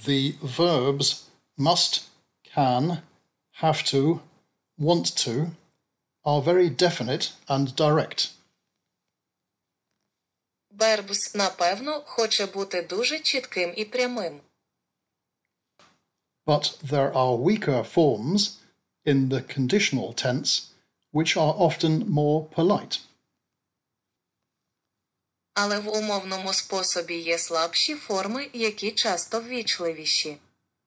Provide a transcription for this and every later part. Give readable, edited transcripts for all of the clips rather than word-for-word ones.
The verbs must, can, have to, want to are very definite and direct. Verbs, напевно, хоче бути дуже чітким і прямим. But there are weaker forms in the conditional tense which are often more polite. Але в умовному способі є слабші форми, які часто ввічливіші.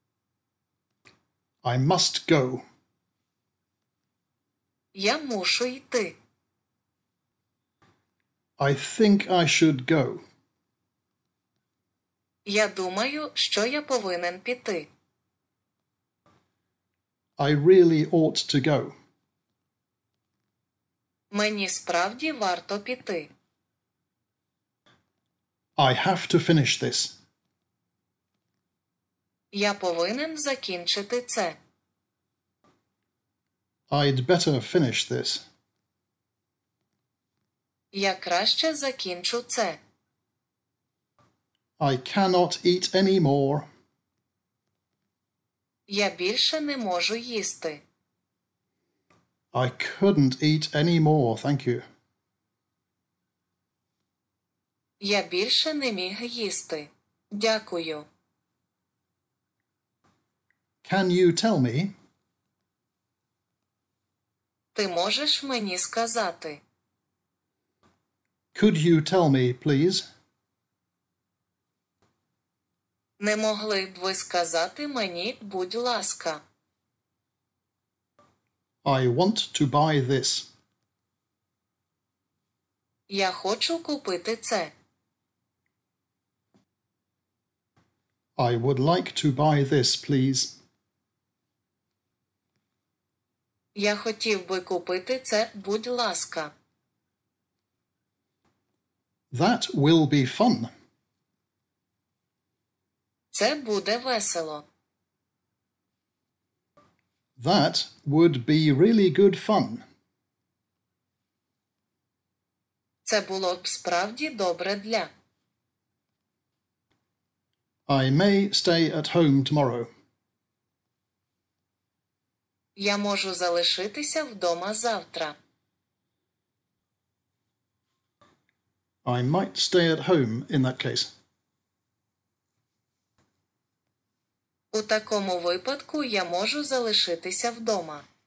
I must go. Я мушу йти. I think I should go. Я думаю, що я повинен піти. I really ought to go. Мені справді варто піти. I have to finish this. Я повинен закінчити це. I'd better finish this. Я краще закінчу це. I cannot eat any more. Я більше не можу їсти. I couldn't eat any more, thank you. Я більше не міг їсти. Дякую. Can you tell me? Ти можеш мені сказати? Could you tell me, please? Не могли б ви сказати мені, будь ласка? I want to buy this. Я хочу купити це. I would like to buy this, please. Я хотів би купити це, будь ласка. That will be fun. Це буде весело. That would be really good fun. Це було б справді добре для. I may stay at home tomorrow. Я можу залишитися вдома завтра. I might stay at home in that case. У такому випадку я можу залишитися вдома.